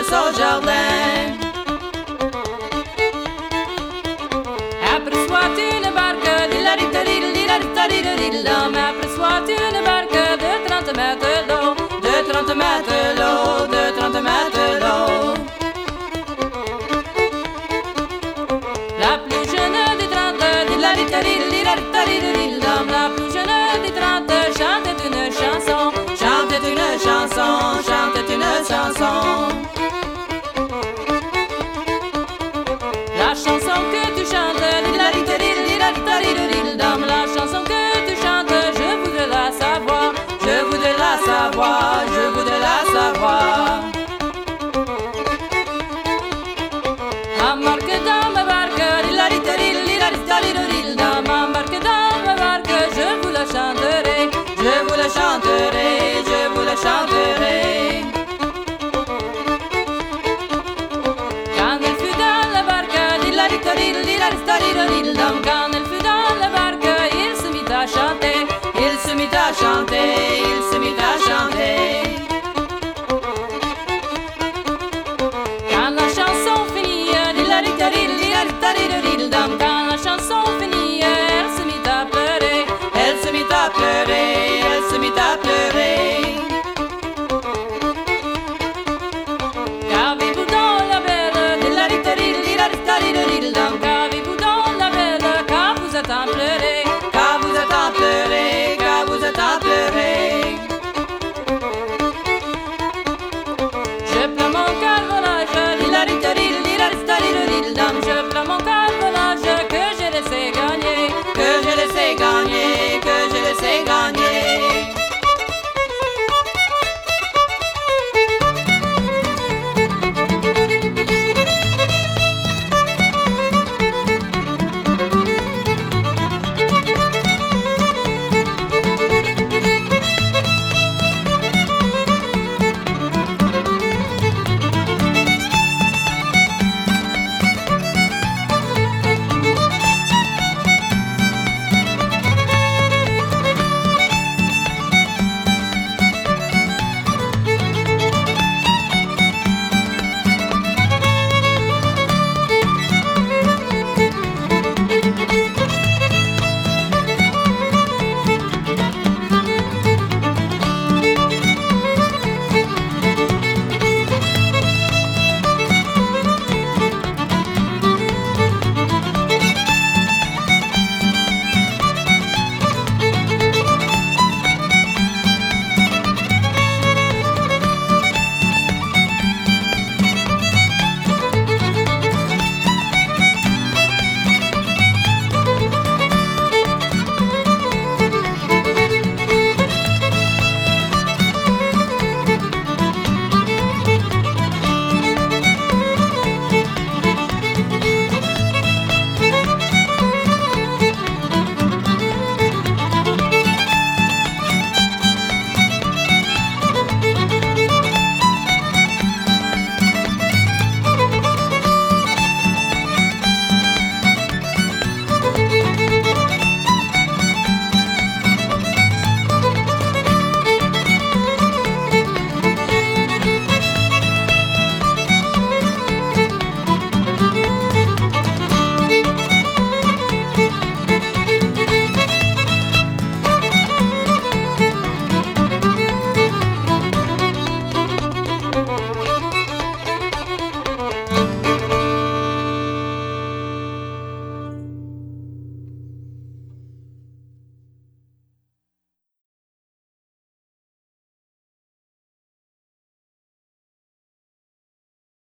de son jardin. Aperçois une barque, l'homme aperçoit une barque de 30 mètres d'eau, de 30 mètres d'eau, de 30 mètres d'eau. La plus jeune des 30, l'homme la plus jeune des 30 chantait une chanson, chantait une chanson, chantait une chanson. La chanson que tu chantes, la chanson que tu chantes, je voudrais la savoir, je voudrais la savoir, je voudrais la savoir.